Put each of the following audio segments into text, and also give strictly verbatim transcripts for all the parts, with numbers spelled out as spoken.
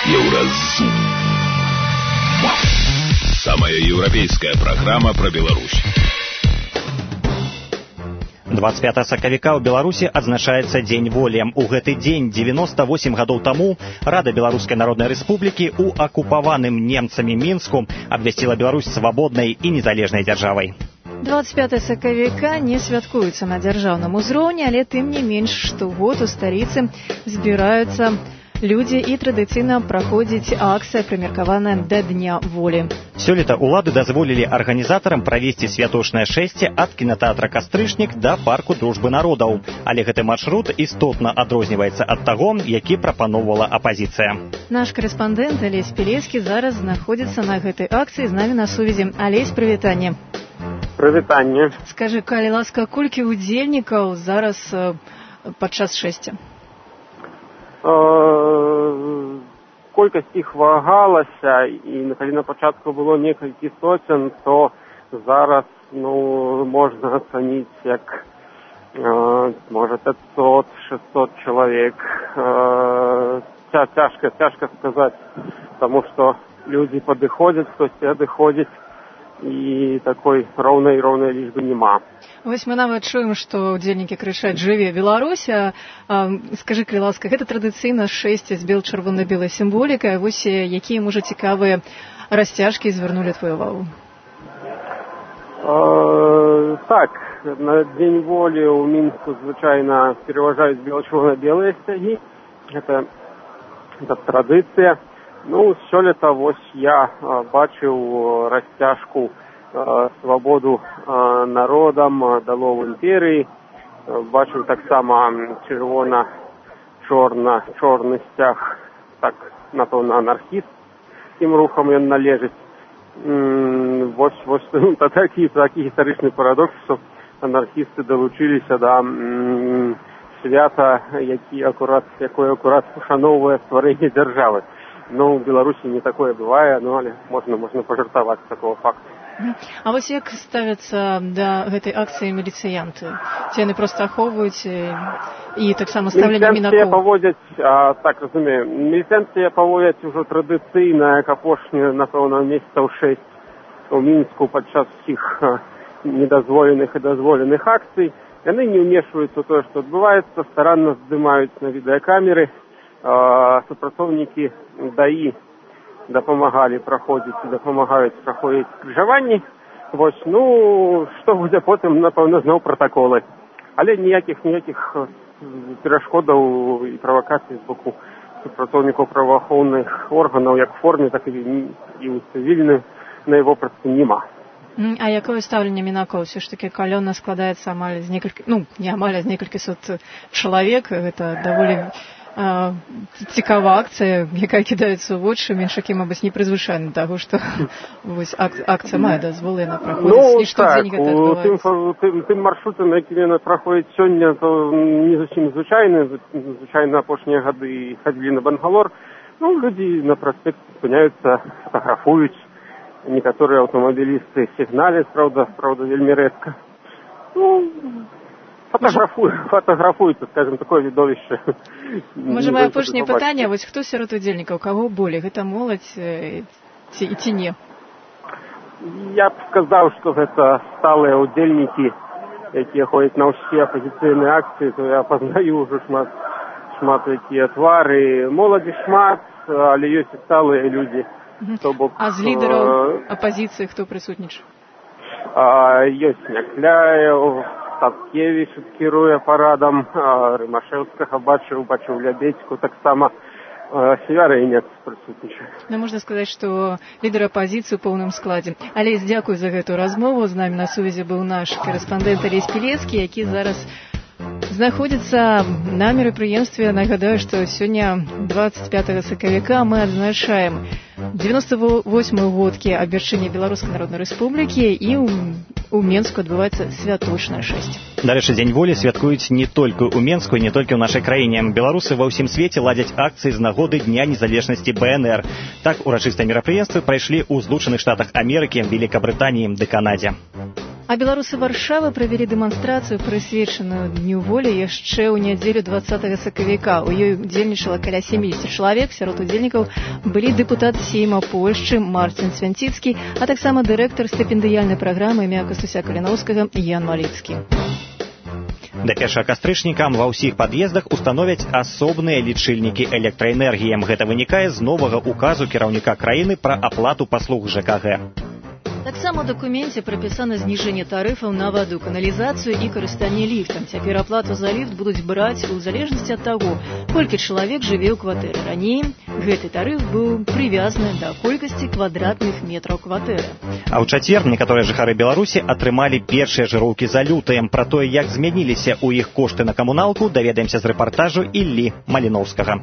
Еўразум. Самая еўрапейская программа про Беларусь. двадцать пятага сакавіка ў Беларусі адзначаецца Дзень волі. У гэты дзень дзевяноста восем гадоў таму Рада Беларускай Народнай Рэспублікі ў акупаваным немцамі Мінску абвясціла Беларусь свабоднай і незалежнай дзяржавай. двадцать пятага сакавіка не святкуецца на дзяржаўным узроўні, але тым не менш штогод у сталіцы збіраюцца людзі і традыцыйна праходзіць акцыя, прымеркаваная да Дня волі. Сёлета ўлады дазволілі арганізатарам правесці святочнае шэсце ад кінатэатра «Кастрычнік» да парку дружбы народаў. Але гэты маршрут істотна адрозніваецца ад таго, які прапаноўвала апазіцыя. Наш корэспандэнт Алесь Пілецкі зараз знаходзіцца на гэтай акцыі з намі на сувязі. Алесь, прывітанне. Прывітанне. Скажы, калі ласка, колькі удзельнікаў зараз падчас шэсця? Колькасць іх вагалася, і калі на пачатку было некалькі соцен, то зараз ну, можна ацаніць як э, можа пятьсот-шестьсот чалавек. Э, цяжка, цяжка сказаць, таму што людзі падыходзяць, хтосьці адыходзіць, і такой роўнай роўнай лічбы няма. Вось мы нават чуем, што удзельнікі крычаць «Жыве Беларусь». А, а, скажы, калі ласка, гэта традыцыйна шэсце з бел-чырвона-белай сімволікай. Вось якія, можа, цікавыя расцяжкі звярнулі твою увагу? Э, так, на Дзень волі ў Мінску звычайна пераважаюць бел-чырвона-белыя сцягі. Гэта, гэта традыцыя. Ну, сёлета вось я а, бачыў расцяжку а, свабоду а, народам, далоў імперыі. Бачыў таксама чырвона-чорна-чорны сцяг, так, напэўна, анархісцкім рухам ён належыць. М, вось, вось такі, такі гістарычны парадокс, што анархісты далучыліся да м, свята, які акурат, якое акурат ушаноўвае стварэнне дзяржавы. Ну, у Беларусі не такое бывае, ну, але можна, можна пажартаваць з такого факту. А вось як ставяцца да гэтай акцыі міліцыянты? Ці яны проста ахоўваюць і, і таксама стаўленне мінакоў? Міліцыянты паводзяць, а, так разумею, міліцыянты паводзяць ужо традыцыйна, як апошнія, напэўна, месяцаў шэсць у Мінску падчас усіх недазволеных і дазволеных акцый. Яны не ўмешваюцца ў тое, што адбываецца, старанна здымаюць на відэакамеры. Супрацоўнікі ДАІ дапамагалі праходзіць і дапамагаюць праходзіць скрыжаванні. Вось, ну, што будзе потым, напэўна, зноў пратаколы. Але ніякіх ніякіх перашкодаў і правакацый з боку супрацоўнікаў праваахоўных органаў, як у форме, так і, і ў цывільнай на яго працы няма. А якое стаўленне мінакоў? Все ж таки калёна складаецца амаль з некалькі, ну, не амаль, а з некалькі сот чалавек. Гэта даволі цікава акцыя, якая кідаецца ў вочы. Меншакі, мабыць, не прызвычайна таго, што вось ак- акцыя мае дазвол, яна праходзіць. Ну, так, у тым, тым, тым маршрутам, якім яна праходзіць сёння, то не зусім звычайны. Звычайна апошнія гады хадзілі на Бангалор. Ну, людзі на праспекце спыняюцца, фатаграфуюць. Некаторыя аўтамабілісты сігналяць, правда, правда, вельмі рэдка. Ну, Фотографуюць, фотографуюцца, скажем, такое відовішча. Можа, мае апошняе пытанне, вось хто сярод удзельнікаў, каго болей? Гэта моладзь ці, ці не? Я б сказаў, што гэта сталыя удзельнікі, якія ходзяць на ўсе апазіцыйныя акцыі, то я пазнаю ўжо шмат, шмат якія твары. Моладзі шмат, але ёсць і сталыя людзі. Бок, а з лідараў апазіцыі хто прысутнічае? Ёсць Някляеў, Статкевіч кіруе парадам, Рымашэўскага бачыў, бачыў Лябедзьку, таксама Севярынец прысутнічае. Ну, можна сказаць, што лідар апазіцыі ў поўным складзе. Алесь, дзякуй за гэту размову. З намі на сувязі быў наш корэспандэнт Алесь Пілецкі, які зараз знаходзіцца на мерапрыемстве. Нагадаю, што сёння двадцать пятага сакавіка мы адзначаем девяносто восьмую годкі абвяшчэння Беларускай Народнай Рэспублікі, і ў, у Менску адбываецца святочнае шэсце. Дарэчы, Дзень волі святкуюць не толькі ў Менску і не толькі ў нашай краіне. Беларусы ва ўсім свеце ладзяць акцыі з нагоды Дня незалежнасці Бэ Эн Эр. Так, урачыстыя мерапрыемствы прайшлі ў Злучаных Штатах Амерыкі, Великабрытаніі ды Канадзе. А беларусы Варшавы правялі дэманстрацыю, прысвечаную Дню волі, яшчэ ў нядзелю дваццатага сакавіка. У ёй удзельнічала каля сямдзесят чалавек. Сярод удзельнікаў былі дэпутат Сейма Польшчы Марцін Свянціцкі, а таксама дырэктар стыпендыяльнай праграмы імя Кастуся Каліноўскага Ян Маліцкі. Да першага кастрычніка ва ўсіх пад'ездах установяць асобныя лічыльнікі электраэнергіі. Гэта вынікае з новага указу кіраўніка краіны пра аплату паслуг ЖКГ. Таксама ў дакуменце прапісана зніжэнне тарыфаў на ваду, каналізацыю і карыстанне ліфтам. Цяпер аплату за ліфт будуць браць у залежнасці ад таго, колькі чалавек жыве ў кватэры. Раней гэты тарыф быў прывязаны да колькасці квадратных метраў кватэры. А ў чацвер некаторыя жыхары Беларусі атрымалі першыя жыроўкі за лютае. Пра тое, як змяніліся ў іх кошты на камуналку, даведаемся з рэпартажу Іллі Маліноўскага.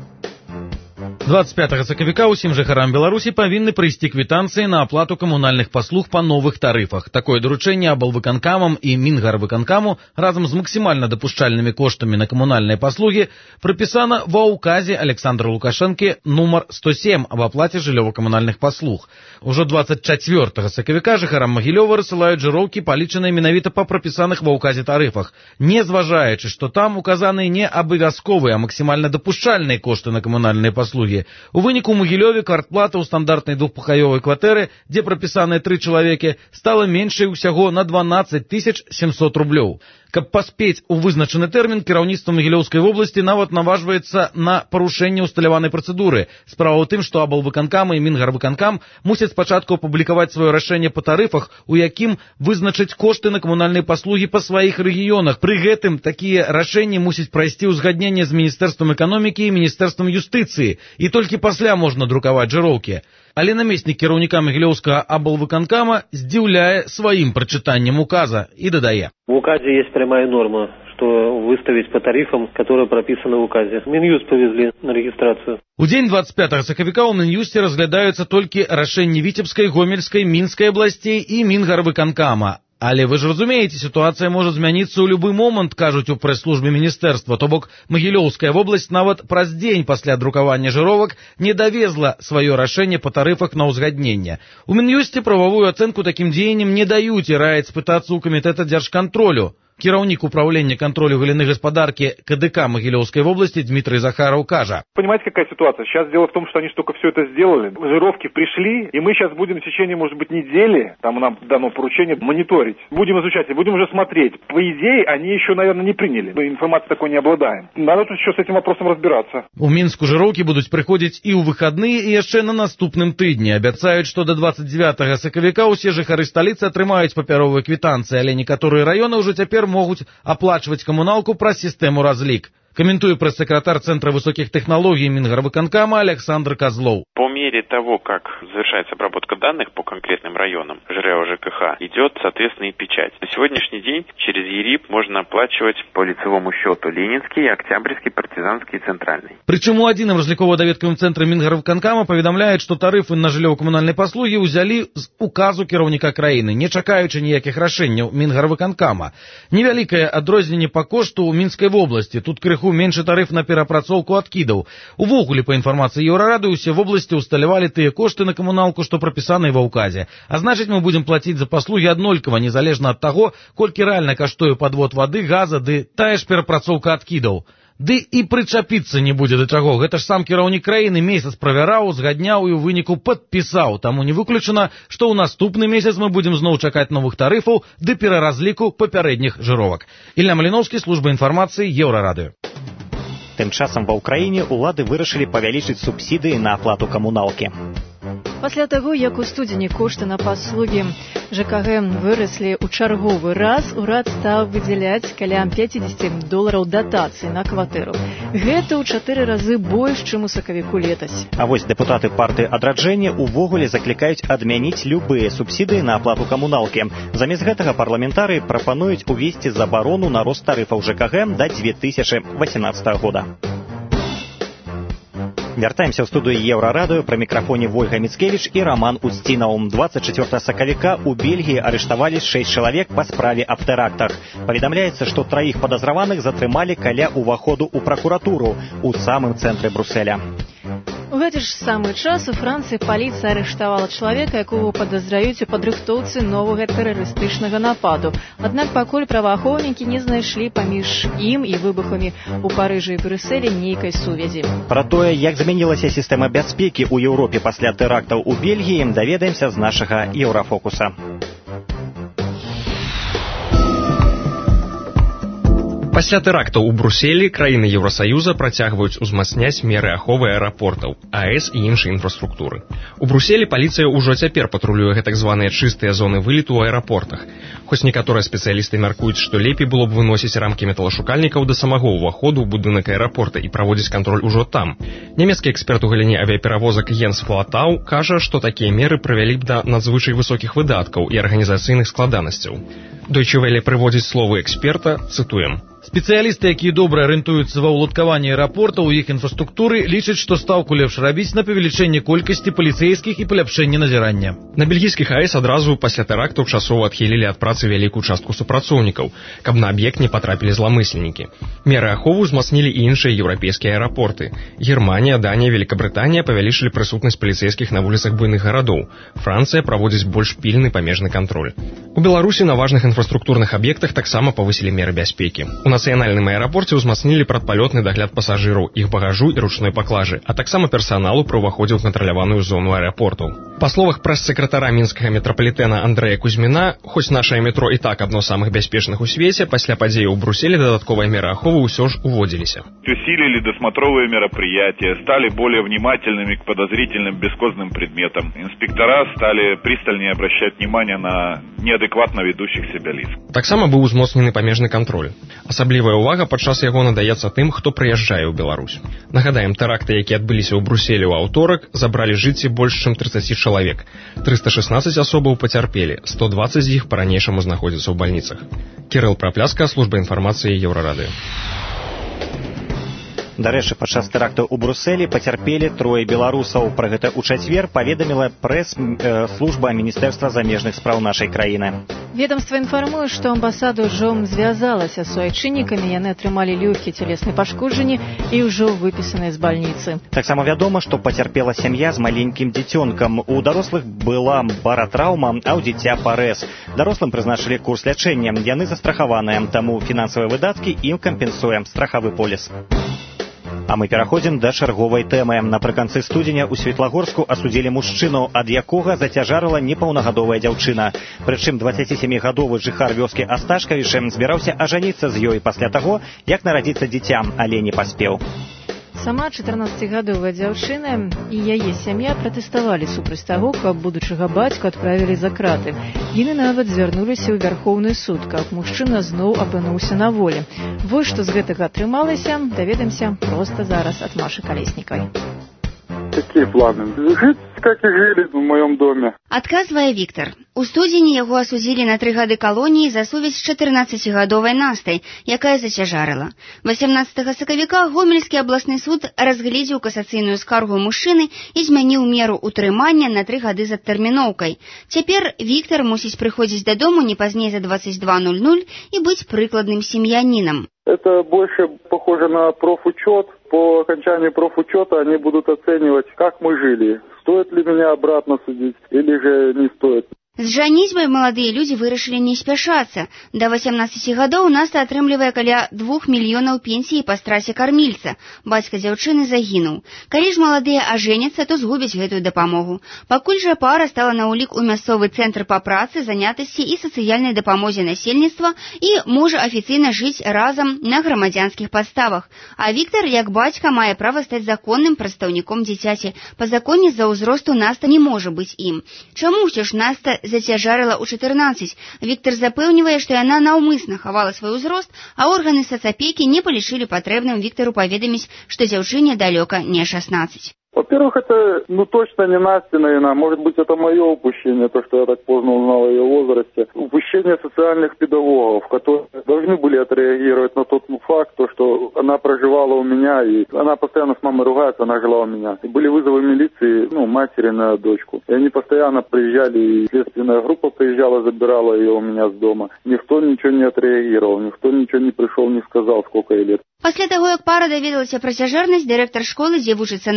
двадцать пятага сакавіка ўсім жыхарам Беларусі павінны прыйсці квітанцыі на аплату камунальных паслуг па новых тарыфах. Такое даручэнне аблвыканкамам і Мінгарвыканкаму разам з максімальна дапушчальнымі коштамі на камунальныя паслугі прапісана ва ўказе Александра Лукашэнкі нумар сто сем аб аплаце жыллёва-камунальных паслуг. Ужо двадцать чацвёртага сакавіка жыхарам Магілёва рассылаюць жыроўкі, палічаныя менавіта па прапісаных ва ўказе тарыфах, не зважаючы, што там указаны не абавязковыя, а максімальна дапушчальныя кошты на камунальныя паслугі. У выніку ў Магілёве квартплата ў стандартнай двухпакаёвай кватэры, дзе прапісаныя тры чалавекі, стала меншай усяго на дванаццаць тысяч сямсот рублёў. Каб паспець у вызначаны тэрмін, кіраўніцтва Магілёўскай вобласці нават наважваецца на парушэнне усталяванай працэдуры. Справа ў тым, што аблвыканкам і Мінгарвыканкам мусяць спачатку апублікаваць сваё рашэнне па тарыфах, у якім вызначыць кошты на камунальныя паслугі па сваіх рэгіёнах. Пры гэтым такія рашэнні мусяць прайсці ўзгадненне з Міністэрствам эканомікі і Міністэрствам юстыцыі, і толькі пасля можна друкаваць жыроўкі. Але намеснік кіраўніка Магілёўскага аблвыканкама здзіўляе сваім прачытаннем указа і дадае. В указе есть прямая норма, что выставить по тарифам, которые прописаны в указе. Минюст повезли на регистрацию. У дзень двадцать пятага сакавіка ў Мін'юсце разглядаюцца толькі рашэнні Віцебскай, Гомельскай, Мінскай абласцей і Мінгарвыканкама. Але вы ж разумееце, сітуацыя можа змяніцца ў любы момант, кажуць у прэс-службе міністэрства. То бок Магілёўская вобласць нават праз дзень пасля друкавання жыровак не давезла сваё рашэнне па тарыфах на ўзгадненне. У Мін'юсце прававую ацэнку такім дзеянням не даюць і раяць спытацца ў камітэта дзяржкантролю. Кіраўнік управлення контролю галины господарки КДК Могилевской области Дмитрий Захаров кажа. Понимаете, какая ситуация? Сейчас дело в том, что они только все это сделали. Жировки пришли, и мы сейчас будем в течение, может быть, недели, там нам дано поручение, мониторить. Будем изучать и будем уже смотреть. По идее, они еще, наверное, не приняли. Мы информации такой не обладаем. Надо тут еще с этим вопросом разбираться. У Мінску жировки будут приходить и у выходные, и еще на наступным тыдне. Обещают, что до двадцать девятого сакавіка усе жыхары столицы атрымаюць папяровыя квитанции, але некоторые районы уже теперь могут оплачивать коммуналку про систему разлик. Комментует пресс-секретарь Центра высоких технологий Мингарвыканкама Александр Козлов. По мере того, как завершается обработка данных по конкретным районам ЖРЭО ЖКХ, идет, соответственно, и печать. На сегодняшний день через ЕРИП можно оплачивать по лицевому счету Ленинский, Октябрьский, Партизанский и Центральный. Причем у адзіным разліково-даведкавым цэнтры Мінгарвыканкама паведамляюць, што тарыфы на жыллёва-камунальныя паслугі ўзялі з указу кіраўніка краіны, не чакаючы ніякіх рашэнняў Мінгарвыканкама. Невялікае адрозненне па кошту ў Мінскай вобласці. Тут крыху меньше тариф на перапрацоўку адкідаў. Увогуле, по інфармацыі Еўрарады, усе вобласці усталявалі тыя кошты на камуналку, што прапісаны ва ўказе. А значыць, мы будзем плаціць за паслугі аднолькава, незалежна ад таго, колькі рэальна каштуе падвод вады, газа, ды тая ж перапрацоўка адкідаў. Ды і прычапіцца не будзе да чаго. Гэта ж сам кіраўнік краіны месяц правяраў, згадняў і ў выніку падпісаў. Таму не выключана, што ў наступны месяц мы будзем зноў чакаць новых тарыфаў ды пераразліку папярэдніх жыровак. Ілля Маліноўскі, служба інфармацыі, Еўрарадыё. Тым часам ва ўкраіне ўлады вырашылі павялічыць субсідыі на аплату камуналкі. Пасля таго, як у студзені кошты на паслугі ЖКГ выраслі ў чарговы раз, урад стаў выдзяляць каля пяцьдзесят долараў датацыі на кватэру. Гэта ў чатыры разы больш, чым у сакавіку летась. А вось дэпутаты партыі адраджэння увогуле заклікаюць адмяніць любыя субсідыі на аплату камуналкі. Замест гэтага парламентарыі прапануюць увесці забарону на рост тарыфаў ЖКГ да две тысячи восемнадцатого года. Вяртаемся ў студыю Еўрарадыё, пры мікрафоне Вольга Міцкевіч і Роман Устінаў. двадцать четвёртого сакавіка у Бельгіі арыштавалі шэсць чалавек па справе аб тэрактах. Паведамляецца, што траіх падазраваных затрымалі каля ўваходу ў пракуратуру ў самым цэнтры Брусэля. У У гэты ж самы час у Францыі паліцыя арыштавала чалавека, якого падазраюць у падрыхтоўцы новага тэрарыстычнага нападу. Аднак пакуль праваахоўнікі не знайшлі паміж ім і выбухамі у Парыжы і Брюсселі нейкай сувязі. Пра тое, як змянілася сістэма бяспекі ў Еўропе пасля тэрактаў у Бельгіі, даведаемся з нашага Еўрафокуса. Пасля тэрактаў у Брюсселі краіны Еўрасаюза працягваюць узмацняць меры аховы аэрапортаў, АЭС і іншай інфраструктуры. У Брюсселі паліцыя ўжо цяпер патрулюе гэтак званыя чыстыя зоны вылету ў аэрапортах. Хоць некаторыя спецыялісты мяркуюць, што лепей было б выносіць рамкі металашукальнікаў да самага ўваходу ў будынак аэрапорта і праводзіць кантроль ужо там. Нямецкі эксперт у галіне авіаперавозак Йенс Флатау кажа, што такія меры прывялі б да надзвычай высокіх выдаткаў і арганізацыйных складанасцяў. Дойче Веле прыводзіць словы эксперта, цытуем. Спецыялісты, якія добра арыентуюцца ва ўладкаванні аэрапорта ў іх інфраструктуры, лічаць, што стаўку лепш рабіць на павелічэнне колькасці паліцэйскіх і паляпшэнне назірання. На бельгійскіх АЭС адразу пасля тэрактаў часова адхілілі ад працы вялікую частку супрацоўнікаў, каб на аб'ект не патрапілі зламысленнікі. Меры аховы ўзмацнілі і іншыя еўрапейскія аэрапорты. Германія, Данія, Великабрытанія павялічылі прысутнасць паліцэйскіх на вуліцах буйных гарадоў. Францыя праводзіць больш пільны памежны кантроль. У Беларусі на важных інфраструктурных аб'ектах таксама павысілі меры бяспекі. У нацыянальным аэрапорце ўзмацнілі прадпалётны дагляд пасажыраў, іх багажу і ручной паклажы, а таксама персаналу пры ўваходзе ў кантраляваную зону аэрапортаў. Па словах прэс-сакратара мінскага метрапалітэна Андрэя Кузьміна, хоць нашае метро і так адно з самых бяспечных у свеце, пасля падзеяў у Брюсселі дадатковыя меры аховы ўсё ж уводзіліся. Усилили досмотровые мероприятия, стали более внимательными к подозрительным бесхозным предметам. Инспектора стали пристальнее обращать внимание на неадекватно ведущих себя лиц. Таксама быў узмоцнены памежны кантроль. Асаблівая ўвага падчас яго надаецца тым, хто прыязджае ў Беларусь. Нагадаем, тэракты, якія адбыліся ў Брюсселі ў аўторак, забралі жыцці больш чым трыццаць чалавек. трыста шаснаццаць асобаў пацярпелі, сто дваццаць з іх па-ранейшаму знаходзяцца ў бальніцах. Кірыл Прапляска, служба інфармацыі Еўрарадыё. Дарэчы, падчас тэрактаў у Брюсселі пацярпелі трое беларусаў. Пра гэта ў чацвер паведаміла прэс-служба Міністэрства замежных спраў нашай краіны. Ведомство інфармуе, што амбасада ўжо звязалася з суайчыннікамі, яны атрымалі лёгкія цялесныя пашкоджанні і ўжо выпісаныя з бальніцы. Таксама вядома, што пацярпела сям'я з маленькім дзіцёнкам. У дарослых была баратраўма, а ў дзіця парэз. Дарослым прызначылі курс лячэння. Яны застрахаваныя, таму фінансавыя выдаткі ім кампенсуе страхавы поліс. А мы пераходзім да чарговай тэмы. Напрыканцы студзеня ў Светлагорску асудзілі мужчыну, ад якога зацяжарыла непаўнагадовая дзяўчына. Прычым дваццацісямігадовы жыхар вёскі Асташкавічы збіраўся ажаніцца з ёй пасля таго, як нарадзіцца дзіця, але не паспеў. Сама чатырнаццацігадовая дзяўчына і яе сям'я пратэставалі супраць таго, каб будучага бацьку адправілі за краты. Яны нават звярнуліся ў Вярхоўны суд, каб мужчына зноў апынуўся на волі. Вось што з гэтага атрымалася, даведаемся проста зараз ад Машы Калеснікай. Какие планы? Жить, как и жили в моем доме. Адказвае Віктор. У студзені яго асудзілі на тры гады калоніі за сувязь з чатырнаццацігадовай Настай, якая зацяжарыла. васямнаццатага сакавіка Гомельскі абласны суд разгледзеў касацыйную скаргу мужчыны і змяніў меру ўтрымання на тры гады з адтэрміноўкай. Цяпер Віктор мусіць прыходзіць дадому не пазней за дваццаць два ноль ноль і быць прыкладным сем'янінам. Это больше похоже на профучет. По окончании профучета они будут оценивать, как мы жили. Стоит ли меня обратно судить или же не стоит. З жаніцьбай маладыя людзі вырашылі не спяшацца. Да васямнаццаці гадоў Наста атрымлівае каля двух мільёнаў пенсіі па страсе кармільца. Бацька дзяўчыны загінуў. Калі ж маладыя ажэняцца, то згубяць гэтую дапамогу. Пакуль жа пара стала на ўлік у мясцовы цэнтр па працы, занятасці і сацыяльнай дапамозе насельніцтва і можа афіцыйна жыць разам на грамадзянскіх падставах. А Віктор, як бацька, мае права стаць законным прадстаўніком дзіцяці. Па законе з-за ўзросту Наста не можа быць ім. Чаму ўсё ж Наста зацяжарыла ў чатырнаццаць. Віктор запэўнівае, што яна наўмысна хавала свой узрост, а органы сацапекі не палічылі патрэбным Віктару паведаміць, што дзяўчыне далёка не шаснаццаць. Во-первых, это ну точно не Настина вина. Может быть, это мое упущение, то, что я так поздно узнал о ее возрасте. Упущение социальных педагогов, которые должны были отреагировать на тот факт, то, что она проживала у меня, и она постоянно с мамой ругается, она жила у меня. И были вызовы милиции, ну, матери на дочку. И они постоянно приезжали, и следственная группа приезжала, забирала ее у меня с дома. Никто ничего не отреагировал, никто ничего не пришел, не сказал, сколько ей лет. Пасля таго, як пара даведалася пра цяжарнасць, дырэктар школы, дзе вучыцца Наста ў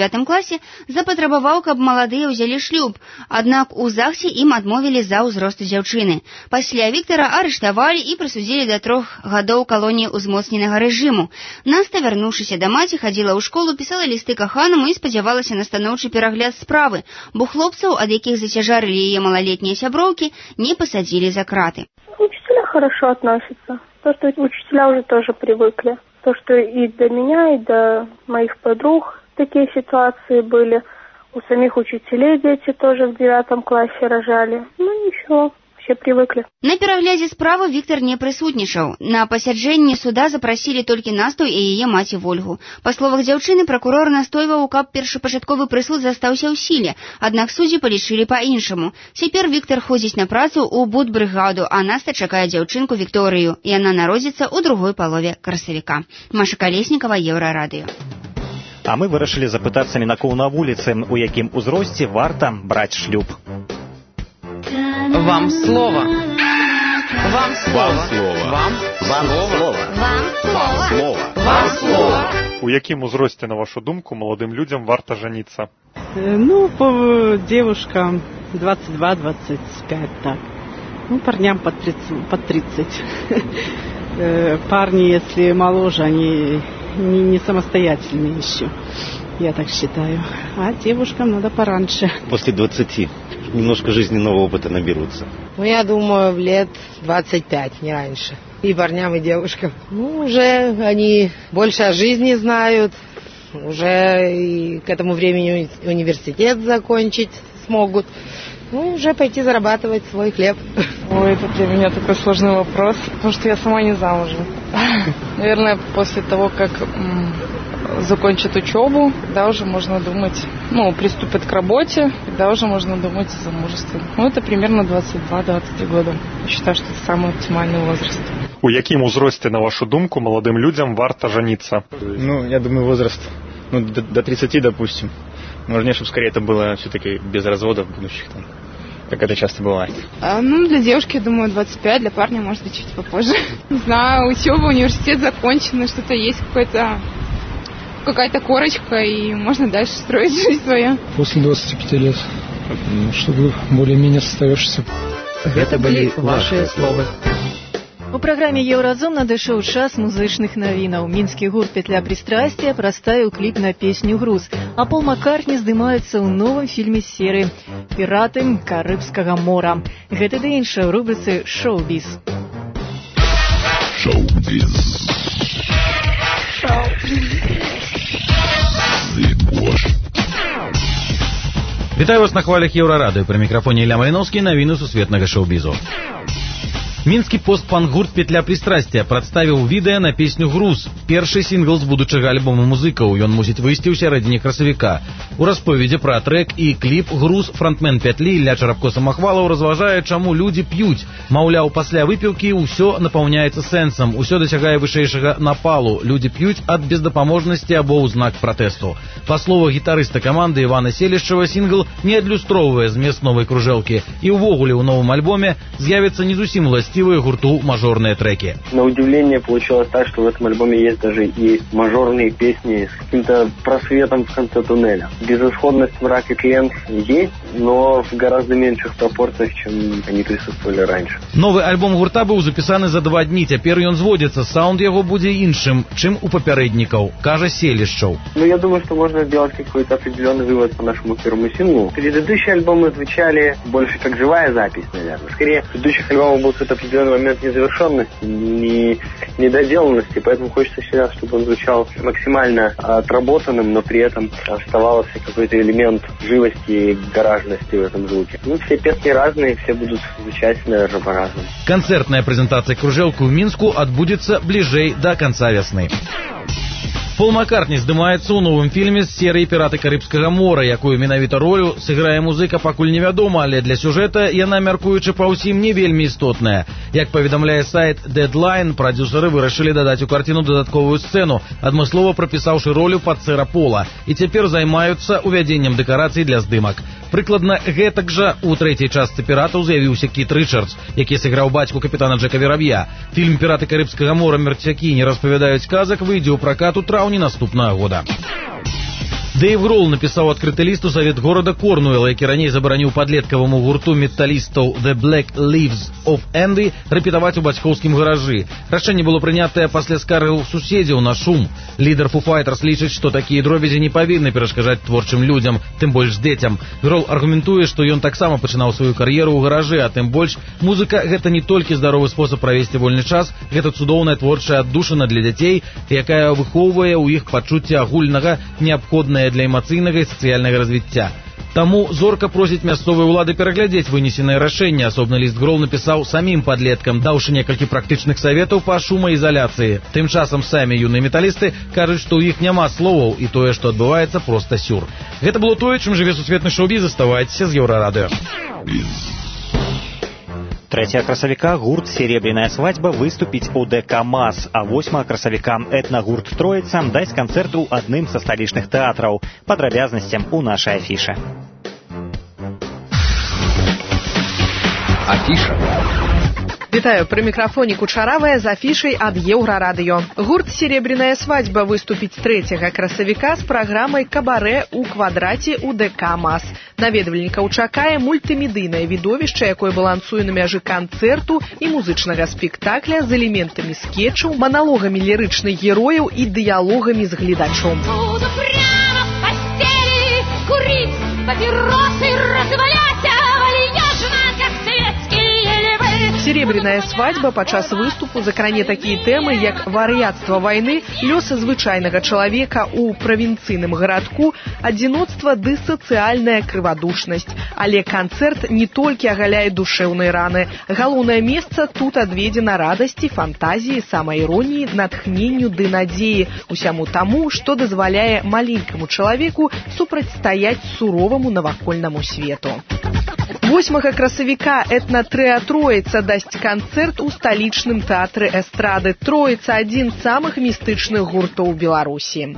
дзявятым класе, запатрабаваў, каб маладыя ўзялі шлюб, аднак у ЗАГСе ім адмовілі за ўзрост дзяўчыны. Пасля Віктара арыштавалі і прысудзілі да трох гадоў калоніі ўзмоцненага рэжыму. Наста, вярнуўшыся да маці, хадзіла ў школу, пісала лісты каханаму і спадзявалася на станоўчы перагляд справы, бо хлопцаў, ад якіх зацяжарылі яе малалетнія сяброўкі, не посадили за краты. Учителя хорошо относятся. То, что учителя уже тоже привыкли. То, что и до меня, и до моих подруг такие ситуации были. У самих учителей дети тоже в девятом классе рожали. Ну ничего, все привыкли. На пераглядзе справы Віктор не прысутнічаў. На пасяджэнні суда запрасілі толькі Насту і яе маці Вольгу. Па словах дзяўчыны, пракурор настойваў, каб першапачатковы прысуд застаўся ў сіле, аднак суддзі палічылі па-іншаму. Цяпер Віктор ходзіць на працу ў будбрыгаду, а Наста чакае дзяўчынку Вікторыю, і яна народзіцца ў другой палове красавіка. Маша Калеснікава, Еўрарадыё. А мы вырашылі запытацца мінакоў на вуліцы, у якім узросце варта браць шлюб. Вам слово. Вам слово. Вам слово. Вам слово. Вам слово. Вам слово. У якім узросте, на вашу думку, молодым людям варто жениться? Ну, по девушкам двадцать два двадцать пять, так. Ну, парням под тридцать. Под тридцать. Парни, если моложе, они не, не самостоятельные еще. Я так считаю. А девушкам надо пораньше. После двадцати. Немножко жизненного опыта наберутся. Ну, я думаю, в лет двадцать пять, не раньше. И парням, и девушкам. Ну, уже они больше о жизни знают. Уже и к этому времени университет закончить смогут. Ну, уже пойти зарабатывать свой хлеб. Ой, это для меня такой сложный вопрос, потому что я сама не замужем. Наверное, после того, как м- закончат учебу, тогда уже можно думать, ну, приступят к работе, тогда уже можно думать о замужестве. Ну, это примерно двадцать два двадцать три года. Я считаю, что это самый оптимальный возраст. У якім узросте, на вашу думку, молодым людям варто жениться? Ну, я думаю, возраст ну, до, до тридцати, допустим. Нужнее, чтобы скорее это было все-таки без разводов будущих, там, как это часто бывает. А, ну, для девушки, я думаю, двадцать пять, для парня, может быть, чуть попозже. Не знаю, учеба, университет закончен, что-то есть, какой-то, какая-то корочка, и можно дальше строить жизнь свою. После двадцати пяти лет, чтобы более-менее состоявшийся. Это были ваши слова. У праграме «Еўразон» надышоў час музычных навінаў. Мінскі гурт «Петля пристрастия» прадставіў кліп на песню «Груз», а Пол Маккартні здымаецца ў новым фільме з серыі «Піраты Карыбскага мора». Гэта ды іншае ў рубрыцы «Шоу-біз». Шоу-біз. Вітаю вас на хвалях Еўрарадыё. Пры мікрафоне Ілля Маліноўскі, навіны сусветнага шоу-бізу. Мінскі пост-панк-гурт «Петля пристрастия» прадставіў відэа на песню «Груз». Першы сінгл з будучага альбома музыкаў. Ён мусіць выйсці ў сярэдзіне красавіка. У расповедзе пра трэк і кліп «Груз» фронтмен «Пятлі» Ілля Чарапко-Самахвалаў разважае, чаму людзі п'юць. Маўляў, пасля выпіўкі ўсё напаўняецца сэнсам, усё дасягае вышэйшага напалу. Людзі п'юць ад бездапаможнасці або ў знак пратэсту. Па словах гітарыста каманды Івана Селішчава, сінгл не адлюстроўвае змест новай кружэлкі. І ўвогуле ў новым альбоме з'явіцца не зусім власцівыя гурту мажорные треки. На удивление получилось так, что в этом альбоме есть даже и мажорные песни с каким-то просветом в конце туннеля. Безысходность, мрак и клиент есть, но в гораздо меньших пропорциях, чем они присутствовали раньше. Новый альбом гурта быў запісаны за два дні, цяпер ён зводзіцца, саунд яго будзе іншым, чым у папярэднікаў, кажа Селішчаў. Ну, я думаю, что можно сделать какой-то определенный вывод по нашему первому синглу. Предыдущие альбомы звучали больше как живая запись, наверное. Скорее, в предыдущих альбомах был какой-то определенный момент незавершенности, не, недоделанности, поэтому хочется сейчас, чтобы он звучал максимально отработанным, но при этом оставался какой-то элемент живости и гаражности в этом звуке. Ну, все песни разные, все будут звучать, наверное, по-разному. Концертная презентация кружэлкі ў Мінску адбудзецца бліжэй да канца вясны. Пол Маккартні здымаецца ў новым фільме з серыі «Піраты Карыбскага мора», якую менавіта ролю сыграе музыка, пакуль невядома, але для сюжэта яна, мяркуючы па ўсім, не вельмі істотная. Як паведамляе сайт Deadline, прадзюсары вырашылі дадаць у карціну дадатковую сцэну, адмыслова прапісаўшы ролю пад сэра Пола, і цяпер займаюцца увядзеннем дэкарацый для здымак. Прыкладна гэтак жа у трэцяй частцы «Піратаў» з'явіўся Кіт Рычардс, які сыграў бацьку капітана Джека Вераб'я. Фільм «Піраты Карыбскага мора. Мертвякі не распавядаюць казак» выйдзе ў пракат у траўні наступнага года. Дэйв Гроул напісаў адкрыты ліст у Савет горада Корнуэлла, які раней забараніў падлеткаваму гурту металістаў The Black Leaves of Envy рэпетаваць у бацькоўскім гаражы. Рашэнне было прынятае пасля скаргаў суседзяў на шум. Лідар Foo Fighters лічыць, што такія дробязі не павінны перашкаджаць творчым людзям, тым больш дзецям. Гроул аргументуе, што ён таксама пачынаў сваю кар'еру ў гаражы, а тым больш музыка — гэта не толькі здаровы спосаб правесці вольны час, гэта цудоўная творчая аддушына для дзяцей, якая выхоўвае ў іх пачуцце агульнага, неабходнае для эмацыйнага і сацыяльнага развіцця. Таму зорка просіць мясцовыя ўлады пераглядзець вынесенае рашэнне. Асобны ліст Гроул напісаў самім падлеткам, даўшы некалькі практычных саветаў па шумаізаляцыі. Тым часам самі юныя металісты кажуць, што ў іх няма словаў, і тое, што адбываецца, проста сюр. Гэта было тое, чым жыве сусветны шоу-біз. Заставайцеся з Еўрарадыё. трэцяга красавіка гурт «Серебряная свадьба» выступіць у ДК МАЗ, а восьмага красавіка этнагурт «Троица» даць канцэрт у адным са сталічных тэатраў. Падрабязнасцям у нашай афішы. Афіша. Вітаю, пры мікрафоне Кучаравая з афішай ад Еўрарадыё. Гурт «Серебряная свадьба» выступіць трэцяга красавіка з праграмай «Кабарэ ў квадраце» у ДК МАЗ. Наведвальнікаў чакае мультымедыйнае відовішча, якое балансуе на мяжы канцэрту і музычнага спектакля з элементамі скетчаў, маналогамі лірычных герояў і дыялогамі з гледачом. Буду прямо в постели курить папиросы, разваляться вальяжно, как светские львы. «Серебряная свадьба» падчас выступу закране такія тэмы, як вар'яцтва вайны, лёс звычайнага чалавека ў правінцыйным гарадку, адзіноцтва ды сацыяльная крывадушнасць. Але канцэрт не толькі агаляе душэўныя раны. Галоўнае месца тут адведзена радасці, фантазіі, самаіроніі, натхненню ды надзеі, усяму таму, што дазваляе маленькаму чалавеку супрацьстаяць суроваму навакольнаму свету. восьмага красавіка этна-трыа «Троица» дасць канцэрт у сталічным тэатры эстрады. «Троица» — адзін з самых містычных гуртоў Беларусі.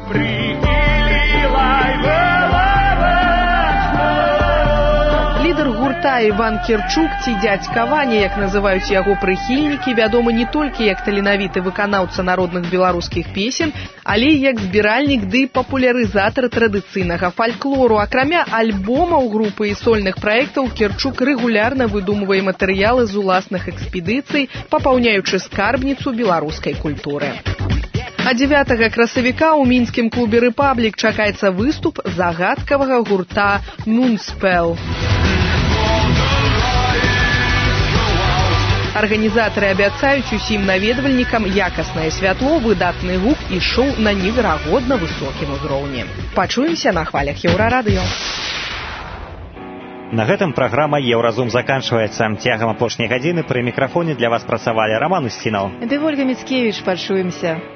Лідар гурта Іван Кірчук, ці дзядзька Ваня, як называюць яго прыхільнікі, вядомы не толькі як таленавіты выканаўца народных беларускіх песен, але і як збіральнік ды папулярызатар традыцыйнага фальклору. Акрамя альбомаў групы і сольных праектаў, Кірчук рэгулярна выдумвае матэрыялы з уласных экспедыцый, папаўняючы скарбніцу беларускай культуры. А дзевятага красавіка ў мінскім клубе «Рэпаблік» чакаецца выступ загадкавага гурта «Мунспел». Арганізатары абяцаюць усім наведвальнікам якаснае святло, выдатны гук і шоу на неверагодна высокім узроўні. Пачуемся на хвалях Еўрарадыё. На гэтым праграма «Еўразум» заканчваецца. Цягам апошняй гадзіны пры мікрафоне для вас працавалі Роман Устінаў. Ды Ольга Міцкевіч, пачуемся.